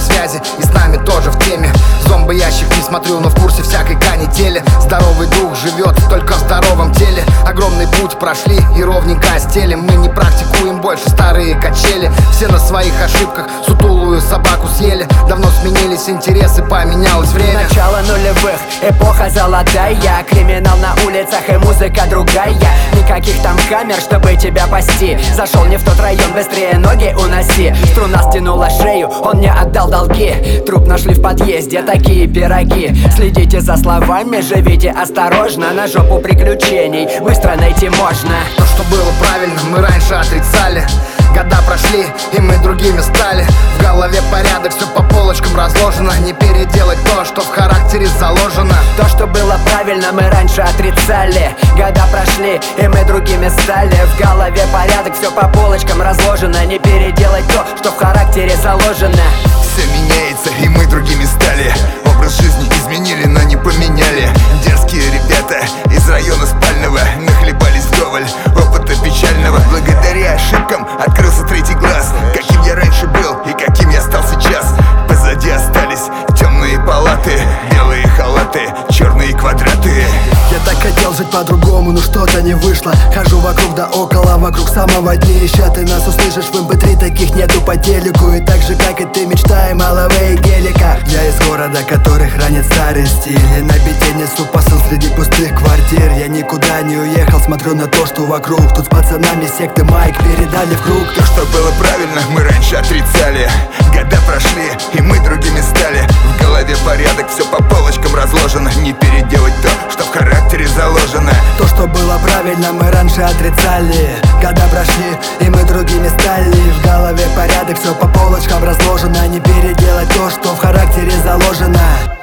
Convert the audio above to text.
связи и с нами тоже в теме. Зомбоящик не смотрю, но в курсе всякой канители. Здоровый дух живет только в здоровом теле. Огромный путь прошли и ровненько стелим. Мы не практикуем больше старые качели. Все на своих ошибках сутулую собаку съели. Давно сменились интересы, поменялось время. Начало нулевых, эпоха золотая. Криминал на улицах и музыка другая. Никаких там камер, чтобы тебя пасти. Зашел не в тот район, быстрее ноги уноси. Струна стянула шею, он мне отдал долги. Труп нашли в подъезде, такие пироги. Следите за словами, живите осторожно. На жопу приключений быстро найти можно. То, что было правильно, мы раньше отрицали. Года прошли, и мы другими стали. В голове порядок, все по полочкам разложено. Не переделать то, что в характере заложено. То, что было правильно, мы раньше отрицали. Года прошли, и мы другими стали. В голове порядок, все по полочкам разложено. Не переделать то, что в характере заложено. Все меняется, и мы другими стали. Образ жизни изменили, но не поменяли. Дерзкие ребята из района спального нахлебались вдоволь опыта печального. Благодаря ошибкам открылся третий глаз. Каким я раньше был и каким я стал сейчас. Позади остались темные палаты, белые халаты, черные квадраты. Я так хотел жить по-другому, но что-то не вышло. Хожу вокруг да около, вокруг самого днища. Ты нас услышишь в MP3, таких нету по телеку. И так же, как и ты, мечтаем о лаве и гелика. Я из города, который хранит старый стиль. И на бите несу посыл среди пустых квартир. Я никуда не уехал, смотрю на то, что вокруг. Тут с пацанами секты майк передали в круг. То, что было правильно, мы раньше отрицали. Года прошли, и мы другими стали. В голове порядок, все по полочкам разложено. Не переделать то, что в характере заложено. То, что было правильно, мы раньше отрицали. Года прошли, и мы другими стали. В голове порядок, все по полочкам разложено. Не переделать то, что в характере заложено.